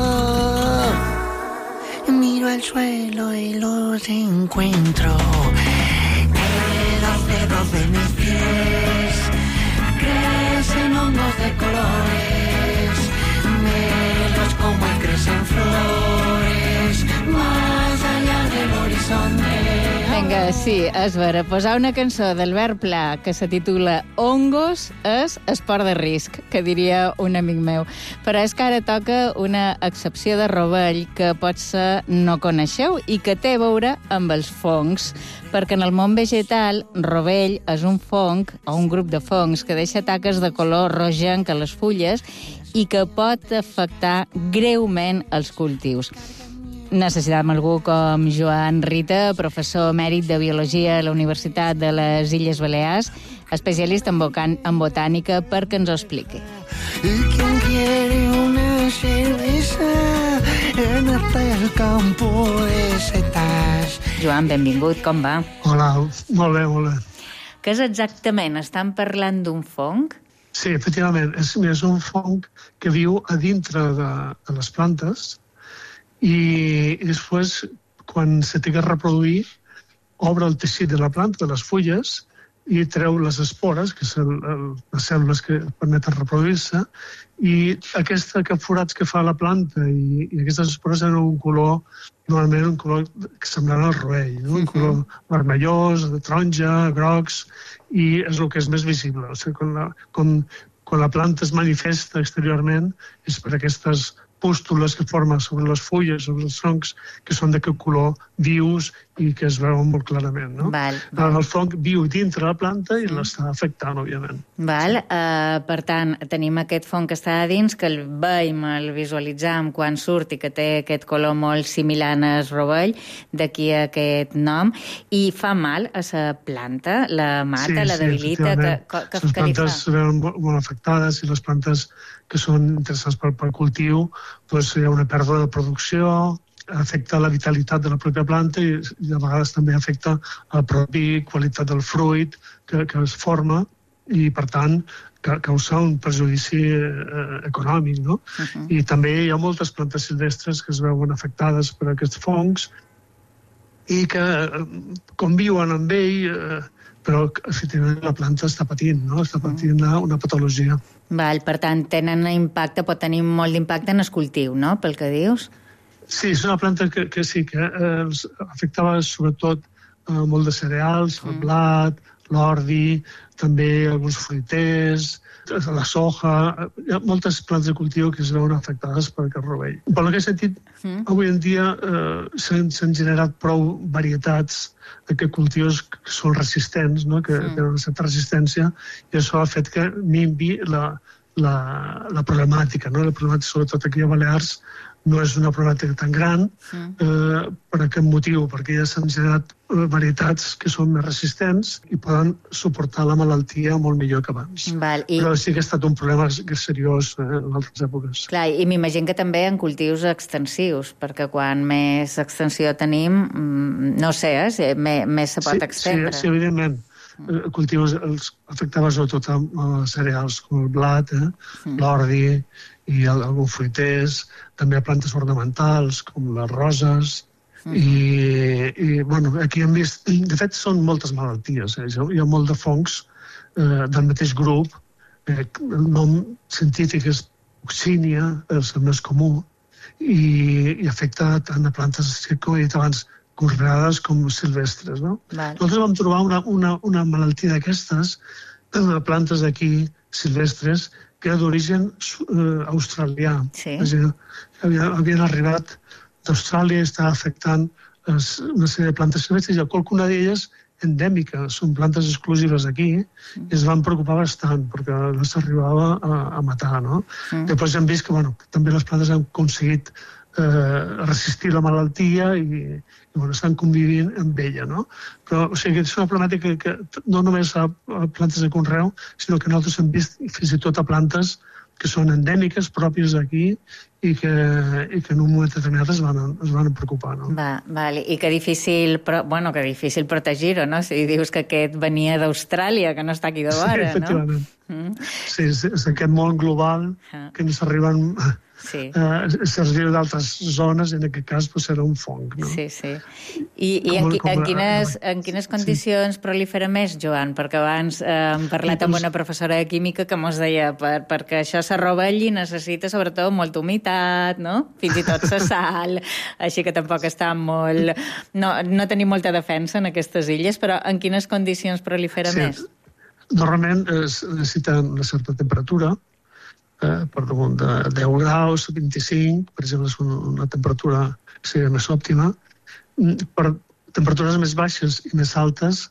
Miro al suelo y los encuentro. En los dedos de mis pies crecen hongos de colores. Me los como y crecen flores más allá del horizonte. Vinga, sí, és vera. Posar una cançó d'Albert Pla que se titula Hongos és esport de risc, que diria un amic meu. Però és que ara toca una excepció de rovell que potser no coneixeu i que té a veure amb els fongs, perquè en el món vegetal, rovell és un fong o un grup de fongs que deixa taques de color rogenc a les fulles i que pot afectar greument els cultius. Necessitàvem algú com Joan Rita, professor emèrit de Biologia a la Universitat de les Illes Balears, especialista en botànica, perquè ens ho expliqui. Y quien quiere una cerveza en el campo de setas. Joan, benvingut, com va? Hola, molt bé, molt bé. Què és exactament? Estan parlant d'un fong? Sí, efectivament, és un fong que viu a dintre de les plantes i després, quan se té que reproduir, obre el teixit de la planta, de les fulles, i treu les espores, que són les cèl·lules que permeten reproduir-se, i aquests forats que fa la planta i aquestes espores tenen un color, normalment un color semblant al rovell, no? Un color vermellós, de taronja, grocs, i és el que és més visible. O sigui, quan la planta es manifesta exteriorment és per aquestes pústules que formen sobre les fulles, sobre els troncs, que són d'aquest color vius i que es veuen molt clarament. No? El fong viu dintre la planta i l'està afectant, òbviament. Per tant, tenim aquest fong que està a dins, que el veiem, el visualitzam quan surt i que té aquest color molt similar al rovell, d'aquí aquest nom, i fa mal a la planta, la mata, la debilita, les plantes es veuen molt afectades i les plantes que són interessants pel cultiu, doncs hi ha una pèrdua de producció, afecta la vitalitat de la pròpia planta i a vegades també afecta la pròpia qualitat del fruit que es forma i, per tant, causa un perjudici econòmic, no? I també hi ha moltes plantes silvestres que es veuen afectades per aquests fongs i que conviuen amb ell, però efectivament la planta està patint, no? Està patint una patologia. Per tant, pot tenir molt d'impacte en el cultiu, no?, pel que dius? Sí, és una planta que sí, que afectava sobretot molt de cereals, el blat, l'ordi, també alguns fruiters, la soja, hi ha moltes plantes de cultiu que es veuen afectades per aquest rovell. Per aquest sentit, avui en dia s'han generat prou varietats de cultius que són resistents, no? Que tenen una certa resistència, i això ha fet que minvi la problemàtica, no? La problemàtica, sobretot aquí a Balears, no és una problemàtica tan gran per aquest motiu, perquè ja s'han generat varietats que són més resistents i poden suportar la malaltia molt millor que abans. Però sí que ha estat un problema seriós en altres èpoques. Clar, i m'imagino que també en cultius extensius, perquè quan més extensió tenim, no sé, més se pot extendre. Sí, evidentment. Cultius els afectava sobretot amb cereals com el blat, l'ordi i alguns fruiters, també a plantes ornamentals com les roses i aquí hem vist, de fet són moltes malalties, hi ha molt de fongs del mateix grup, el nom científic és Oxinia, és el més comú, i afecta tant a plantes, com he dit abans, conreades com silvestres, no? Nosaltres vam trobar una malaltia d'aquestes a plantes d'aquí silvestres que era d'origen australià. És a dir, havien arribat d'Austràlia i estava afectant una sèrie de plantes silvestres i qualcuna d'elles endèmiques, són plantes exclusives aquí, i es van preocupar bastant perquè les arribava a matar, no? Després hem vist que també les plantes han aconseguit resistir la malaltia i estan convivint amb ella, no? Però, o sigui, és una problemàtica que no només a plantes de conreu, sinó que nosaltres hem vist fins i tot a plantes que són endèmiques, pròpies d'aquí, i que en un moment determinat es van preocupar, no? I que difícil protegir-ho, no? Si dius que aquest venia d'Austràlia, que no està aquí de vora, no? Sí, efectivament. Sí, és aquest món global que ens arriben serviu d'altres zones, en aquest cas serà un fong. No? Sí. I en quines condicions prolifera més, Joan? Perquè abans hem parlat amb una professora de química que mos deia perquè això s'arrovelli necessita sobretot molta humitat, no? Fins i tot la sal, així que tampoc està molt... No tenim molta defensa en aquestes illes, però en quines condicions prolifera més? Normalment es necessita una certa temperatura, per damunt de 10 graus, 25, per exemple, és una temperatura que seria més òptima. Per temperatures més baixes i més altes,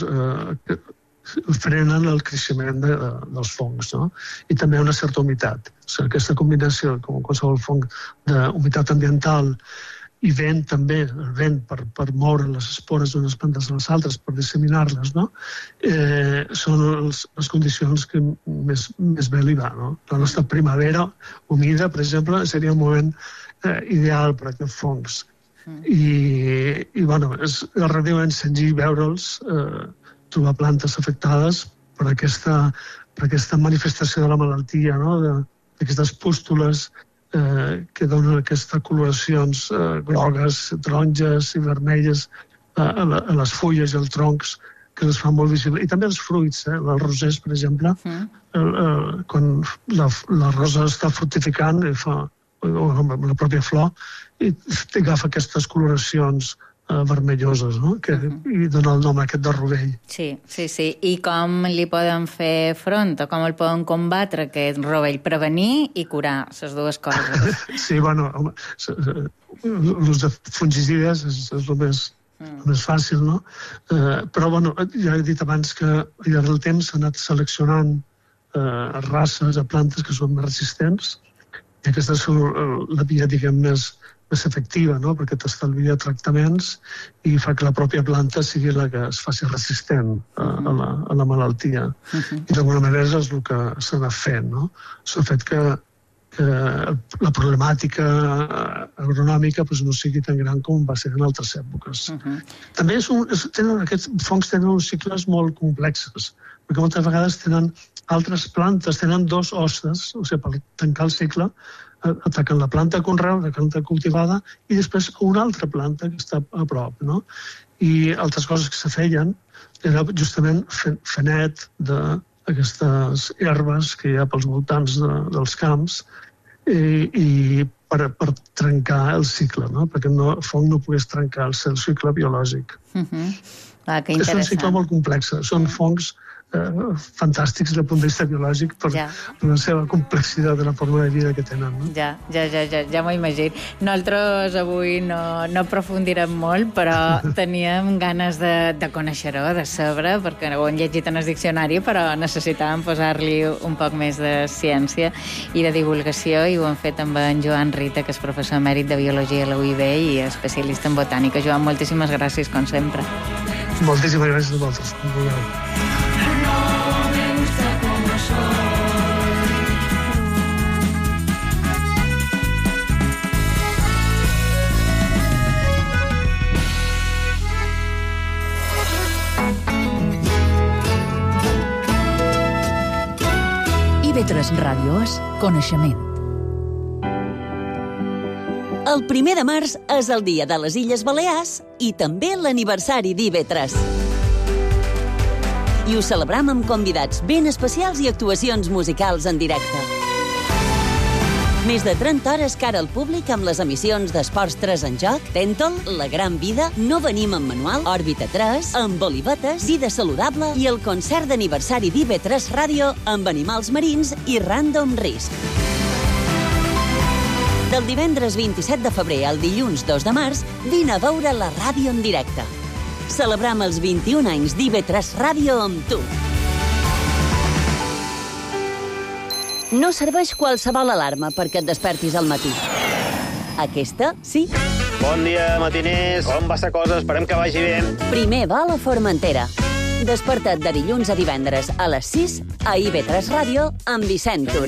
frenen el creixement dels fongs, no? I també una certa humitat. O sigui, aquesta combinació, com qualsevol fong, d'humitat ambiental i vent també, el vent per moure les espores d'unes plantes a les altres, per disseminar-les, no? Són les condicions que més bé li va, no? La nostra primavera humida, per exemple, seria un moment ideal per a aquests fongs. I bueno, és relativament senzill veure'ls, trobar plantes afectades per aquesta manifestació de la malaltia, no? D'aquestes pústules que donen aquestes coloracions grogues, taronges i vermelles a les fulles i als troncs, que les fan molt visible. I també els fruits, els rosers, per exemple, quan la rosa està fructificant o la pròpia flor, i agafa aquestes coloracions vermelloses, no? I dona el nom aquest de rovell. Sí. I com li poden fer front o com el poden combatre, aquest rovell? Prevenir i curar, les dues coses. Sí, bueno, l'ús de fungicides és el més fàcil, no? Però, bueno, ja he dit abans que al llarg del temps s'ha anat seleccionant races de plantes que són més resistents, i aquesta és la via, diguem, més efectiva, no? Perquè t'estalvia tractaments i fa que la pròpia planta sigui la que es faci resistent a la malaltia. I d'alguna manera és el que s'ha anat fent, no? S'ha fet que la problemàtica agronòmica no sigui tan gran com va ser en altres èpoques. També aquests fongs tenen uns cicles molt complexes, perquè moltes vegades tenen altres plantes, tenen dos hostes, o sigui, per tancar el cicle, ataquen la planta de conreu, la planta cultivada, i després una altra planta que està a prop, no? I altres coses que se feien era justament fer net d'aquestes herbes que hi ha pels voltants dels camps i per trencar el cicle, no? Perquè el fong no pogués trencar el seu cicle biològic. És un cicle molt complex. Són fongs fantàstics des del punt de vista biològic per la seva complexitat de la forma de vida que tenen. No? Ja m'ho imagino. Nosaltres avui no aprofundirem molt, però teníem ganes de conèixer-ho, de saber, perquè ho hem llegit en el diccionari, però necessitàvem posar-li un poc més de ciència i de divulgació, i ho hem fet amb en Joan Rita, que és professor emèrit de Biologia a la UIB i especialista en botànica. Joan, moltíssimes gràcies, com sempre. Moltíssimes gràcies a vosaltres. IB3 Ràdio és coneixement. El 1 de març és el dia de les Illes Balears i també l'aniversari d'IB3. I ho celebrem amb convidats ben especials i actuacions musicals en directe. Més de 30 hores cara al públic amb les emissions d'Esports 3 en joc, Tèntol, La Gran Vida, No venim amb manual, Òrbita 3, amb Olivetes, Vida Saludable i el concert d'aniversari d'IB3 Ràdio amb animals marins i Random Risk. Del divendres 27 de febrer al dilluns 2 de març, vine a veure la ràdio en directe. Celebrem els 21 anys d'IB3 Ràdio amb tu. No serveix qualsevol alarma perquè et despertis al matí. Aquesta, sí. Bon dia, matiners. Com va la cosa? Esperem que vagi bé. Primer vol a Formentera. Desperta't de dilluns a divendres a les 6 a IB3 Ràdio amb Vicent Tur.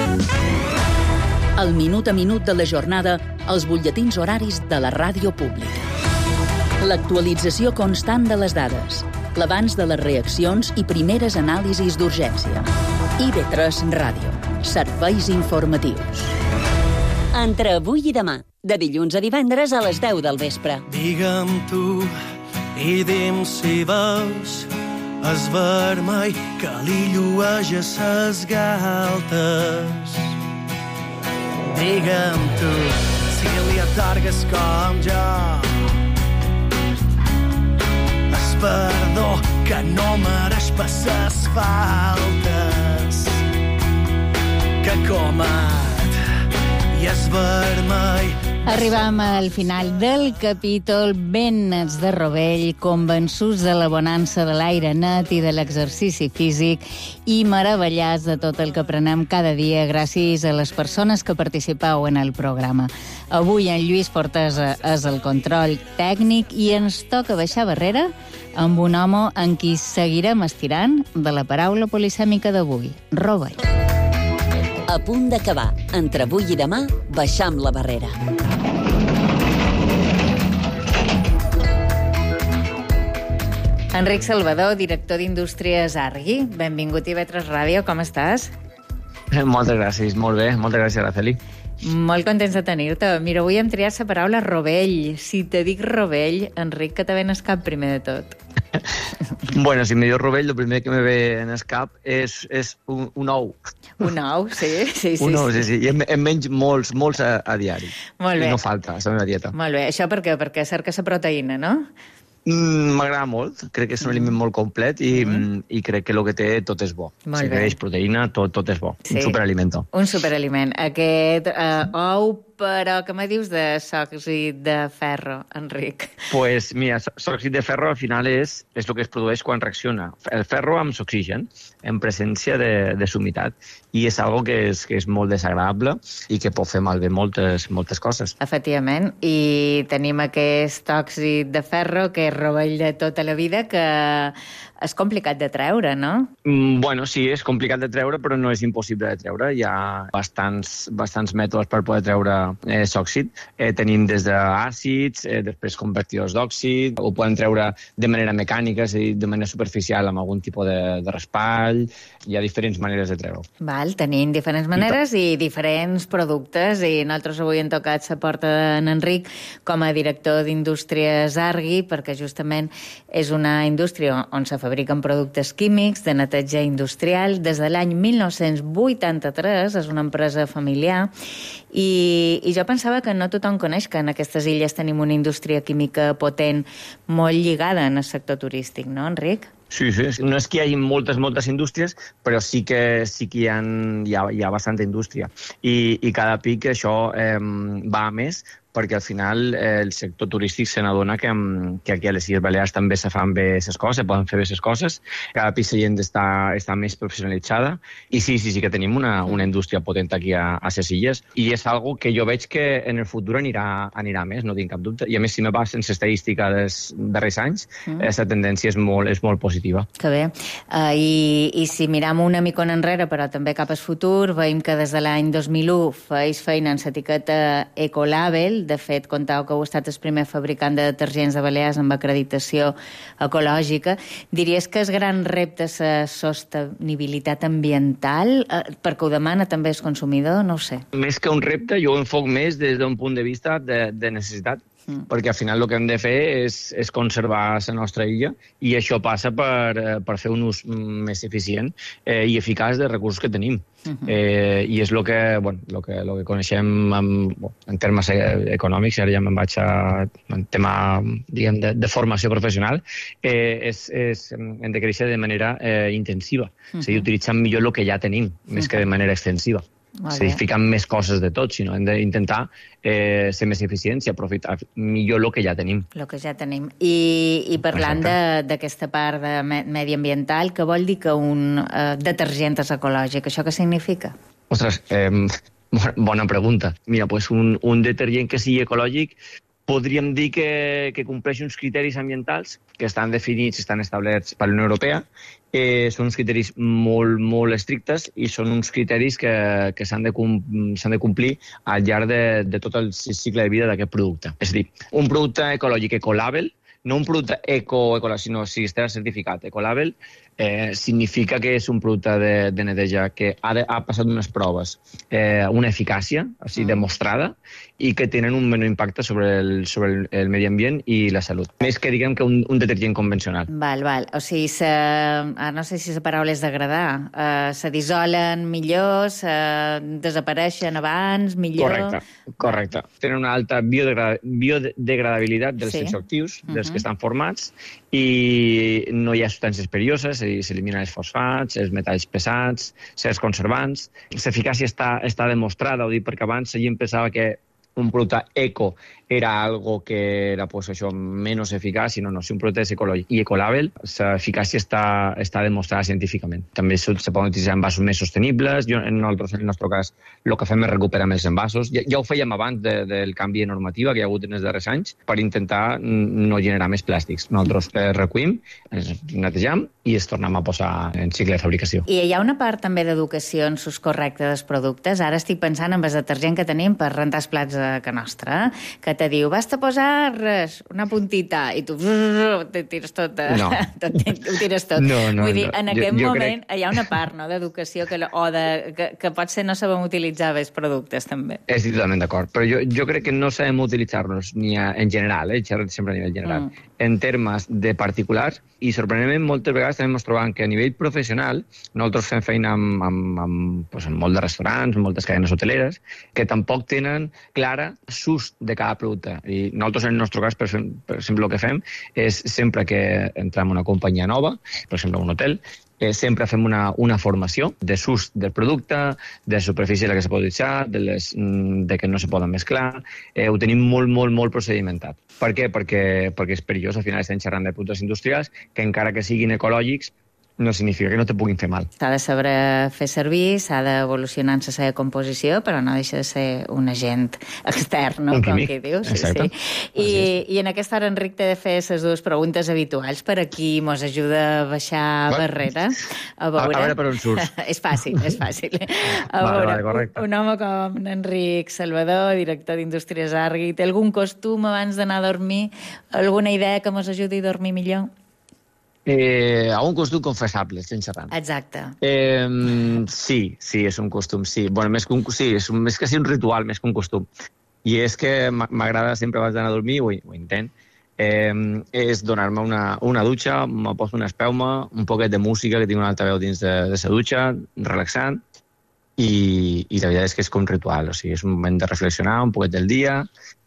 El minut a minut de la jornada, els butlletins horaris de la ràdio pública. L'actualització constant de les dades, l'abans de les reaccions i primeres anàlisis d'urgència. IB3 Ràdio. Serveis informatius. Entre avui i demà, de dilluns a divendres a les 10 del vespre. Digue'm tu i dim si veus es vermell que li llueja ses galtes. Digue'm tu si li atargues com jo es perdó que no mereix per ses faltes, que comat i és vermell. Arribam al final del capítol ben nets de rovell, convençuts de la bonança de l'aire net i de l'exercici físic i meravellats de tot el que aprenem cada dia gràcies a les persones que participeu en el programa. Avui en Lluís Fortesa és el control tècnic i ens toca baixar barrera amb un home en qui seguirem estirant de la paraula polisèmica d'avui, rovell. A punt d'acabar. Entre avui i demà, baixam la barrera. Enric Salvador, director d'Indústries Argui. Benvingut a IB3 Ràdio, com estàs? Moltes gràcies, molt bé. Moltes gràcies, Araceli. Molt contents de tenir-te. Mira, avui hem triat la paraula rovell. Si te dic rovell, Enric, que te ve en el cap primer de tot? Bueno, si me dius rovell, el primer que me ve en el cap és un ou. Un ou, sí. Un ou, sí. I en menys molts a diari. Molt bé. I no falta, és la meva dieta. Molt bé. Això per què? Perquè cerca la proteïna, no? M'agrada molt, crec que és un aliment molt complet i crec que el que té tot és bo. Molt si bé. creix proteïna, tot és bo. Sí. Un superalimento. Un superaliment. Aquest ou, però què me dius de sòxid de ferro, Enric? Pues mira, sòxid de ferro al final és el que es produeix quan reacciona el ferro amb l'oxigen en presència de humitat i és algo que és molt desagradable i que pot fer malbé moltes coses. Efectivament, i tenim aquest òxid de ferro que és rovell de tota la vida que és complicat de treure, no? Bueno, sí, és complicat de treure, però no és impossible de treure. Hi ha bastants mètodes per poder treure l'òxid. Tenim des d'àcids, després convertidors d'òxid, ho poden treure de manera mecànica, és a dir, de manera superficial, amb algun tipus de raspall. Hi ha diferents maneres de treure-ho. Val, tenim diferents maneres i diferents productes, i nosaltres avui hem tocat la porta d'en Enric com a director d'Indústries Argui, perquè justament és una indústria on se fabriquen productes químics de neteja industrial. Des de l'any 1983 és una empresa familiar i jo pensava que no tothom coneix que en aquestes illes tenim una indústria química potent molt lligada en el sector turístic, no, Enric? Sí. No és que hi hagi moltes indústries, però sí que hi ha bastanta indústria. I cada pic això va a més, perquè al final el sector turístic se n'adona que aquí a les Illes Balears també se fan bé les coses, se poden fer bé les coses, cada pic la gent està més professionalitzada, i sí que tenim una indústria potent aquí a les illes, i és algo que jo veig que en el futur anirà més, no tinc cap dubte, i a més si me vas en l'estadística dels darrers anys, la tendència és molt positiva. Que bé. I si miram una micona enrere, però també cap al futur, veiem que des de l'any 2001 feis feina en l'etiqueta Ecolabel. De fet, contau que heu estat el primer fabricant de detergents de Balears amb acreditació ecològica. Diries que el gran repte és la sostenibilitat ambiental, perquè ho demana també el consumidor? No ho sé. Més que un repte, jo ho enfoc més des d'un punt de vista de necessitat. Perquè al final el que hem de fer és conservar la nostra illa, i això passa per fer un ús més eficient i eficaç de recursos que tenim. I és el que coneixem en termes econòmics, i ara ja me'n vaig en tema de formació professional, hem de créixer de manera intensiva, és a dir, utilitzant millor el que ja tenim, més que de manera extensiva. És a dir, ficant més coses de tot, sinó hem d'intentar ser més eficients i aprofitar millor el que ja tenim. El que ja tenim. I parlant d'aquesta part de mediambiental, què vol dir que un detergent és ecològic? Això què significa? Ostres, bona pregunta. Mira, doncs un detergent que sigui ecològic podríem dir que compleix uns criteris ambientals que estan definits, estan establerts per la Unió Europea. Són uns criteris molt estrictes i són uns criteris que s'han de complir al llarg de tot el cicle de vida d'aquest producte. És a dir, un producte ecològic Ecolabel, no un producte ecològic, sinó si està certificat Ecolabel, significa que és un producte de neteja que ha passat unes proves, una eficàcia així demostrada, i que tenen un menor impacte sobre el medi ambient i la salut. Més que, diguem, que un detergent convencional. Val. O sigui, no sé si la paraula és degradar. Se dissolen millor, desapareixen abans, millor... Correcte. Tenen una alta biodegradabilitat dels tensioactius, dels que estan formats, i no hi ha substàncies perilloses, s'eliminen els fosfats, els metalls pesats, els conservants. L'eficàcia està demostrada, ho dic perquè abans la gent pensava que un producte eco era algo que era pues, això, menys eficaç, sinó si un producte és ecològic i ecolabel, l'eficàcia està demostrada científicament. També se poden utilitzar envasos més sostenibles. Nosaltres, en el nostre cas, el que fem és recuperar els envasos. Ja ho fèiem abans del canvi de normativa que hi ha hagut en els darrers anys per intentar no generar més plàstics. Nosaltres recuïm, ens netejam i es tornem a posar en cicle de fabricació. I hi ha una part també d'educació en l'ús correcte dels productes. Ara estic pensant en el detergent que tenim per rentar els plats a casa nostra, que te diu, basta posar res, una puntita, i tu te tires tot. Ho tires tot. Vull dir, en aquest moment hi ha una part d'educació que potser no sabem utilitzar bé els productes, també. Estic totalment d'acord, però jo crec que no sabem utilitzar-los ni en general, sempre a nivell general, en termes de particulars, i sorprenentment moltes vegades també ens trobem que a nivell professional nosaltres fem feina amb molt de restaurants, moltes cadenes hoteleres, que tampoc tenen clara l'ús de cada producte. I nosaltres, en el nostre cas, per exemple, el que fem és sempre que entrem en una companyia nova, per exemple, un hotel, sempre fem una formació de l'ús del producte, de la superfície en la que se pot utilitzar, de que no se poden mesclar. Ho tenim molt procedimentat. Per què? Perquè és perillós. Al final estem xerrant de productes industrials que, encara que siguin ecològics, no significa que no te puguin fer mal. S'ha de saber fer servir, s'ha d'evolucionar en la seva composició, però no deixa de ser un agent extern, no? Com que dius. Exacte. I en aquesta hora, Enric, t'he de fer les dues preguntes habituals per a qui mos ajuda a baixar barrera. A veure per on surts. És fàcil. A veure, un home com Enric Salvador, director d'Indústries Argui, té algun costum abans d'anar a dormir? Alguna idea que mos ajudi a dormir millor? Un costum confessable, estem xerrant. Exacte. Sí, és un costum, sí. Bueno, més que sí un ritual, més que un costum. I és que m'agrada sempre abans d'anar a dormir, ho intent, és donar-me una dutxa, me poso una espelma, un poquet de música, que tinc un altaveu dins de la dutxa, relaxant, i la veritat és que és com un ritual, o sigui, és un moment de reflexionar un poquet del dia,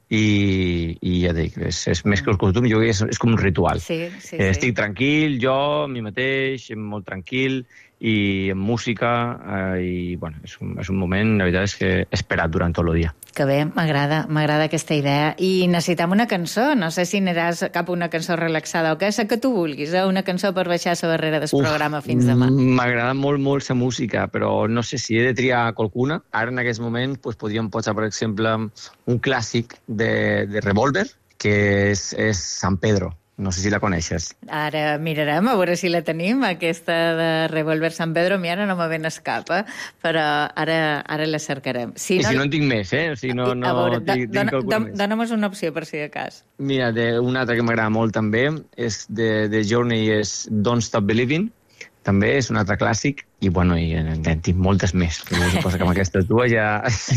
i ja dic, és més que un costum, jo crec que és com un ritual. Sí. Estic tranquil, jo, mi mateix, molt tranquil, i amb música, i bueno, és un moment, la veritat és que esperat durant tot el dia. Que bé, m'agrada aquesta idea. I necessitem una cançó, no sé si aniràs cap a una cançó relaxada o què, la que tu vulguis, una cançó per baixar la barrera del programa fins demà. M'agrada molt la música, però no sé si he de triar qualcuna. Ara, en aquest moment, podríem posar, per exemple, un clàssic de Revolver, que és San Pedro. No sé si la coneixes. Ara mirarem, a veure si la tenim, aquesta de Revolver San Pedro. A mi ara no me ben escapa, però ara la cercarem. Si no en tinc més, O sigui, no tinc alguna més. Dóna'm una opció, per si de cas. Mira, una altra que m'agrada molt també, és de Journey, és Don't Stop Believing. També és un altre clàssic, i bueno, en tinc moltes més. Suposo que amb aquestes dues ja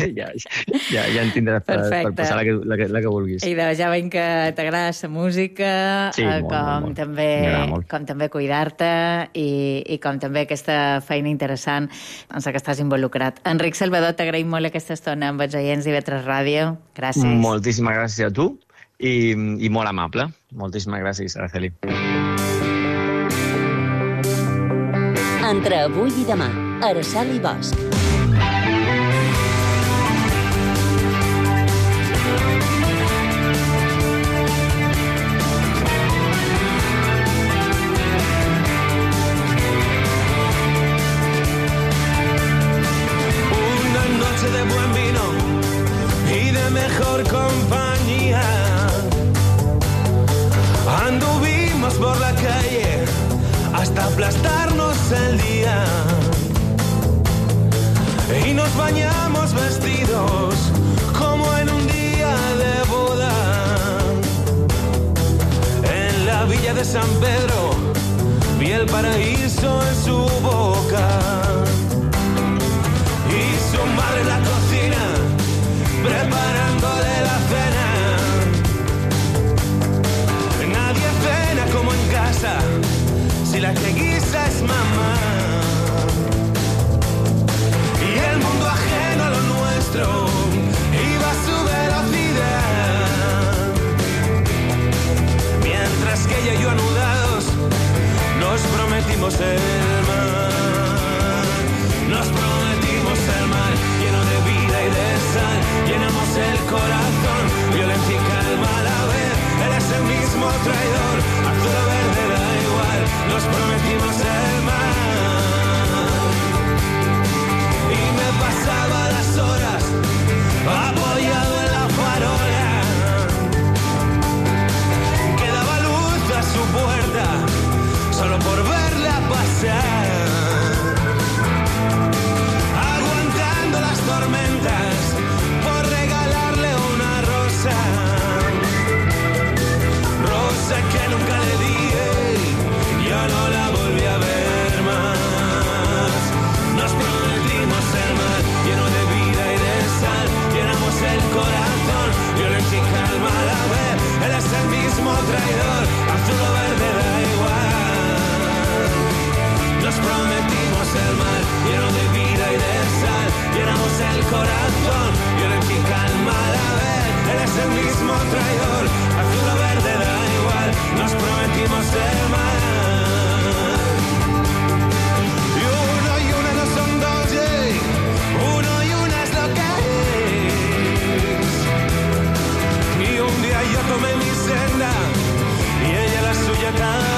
en tindràs per posar la que vulguis. I ja veiem que t'agrada la música, com també cuidar-te i com també aquesta feina interessant en la que estàs involucrat. Enric Salvador, t'agraïm molt aquesta estona amb els oients d'IV3 Ràdio. Gràcies. Moltíssimes gràcies a tu i molt amable. Moltíssimes gràcies, Araceli. Entre avui i demà, Araceli Bosch. Una noche de buen vino y de mejor compañía. Anduvimos por la calle hasta aplastarnos el día y nos bañamos vestidos como en un día de boda. En la villa de San Pedro vi el paraíso en su boca. Y su madre en la cocina, preparándole la cena. Nadie cena como en casa, si la que guisa es mamá. Y el mundo ajeno a lo nuestro iba a su velocidad, mientras que ella y yo anudados nos prometimos el mar. Nos prometimos el mar, lleno de vida y de sal. Llenamos el corazón, violencia y calma a la vez. Él es el mismo traidor, azul o verde da igual. Nos prometimos el mar. Y me pasaba las horas apoyado en la farola, que daba luz a su puerta solo por verla pasar, aguantando las tormentas por regalarle una rosa, rosa que nunca le di, yo no la volví a ver más. Nos prometimos el mar, lleno de vida y de sal. Llenamos el corazón, violencia y calma a la vez. Él es el mismo traidor, azul o verde da igual. Nos prometimos el mar, lleno de vida y de sal. Llenamos el corazón, violencia y calma a la vez. Él es el mismo traidor, azul o verde da igual. Nos prometimos el mar. Y una no son dos, uno y una es lo que es. Y un día yo tomé mi senda y ella la suya también.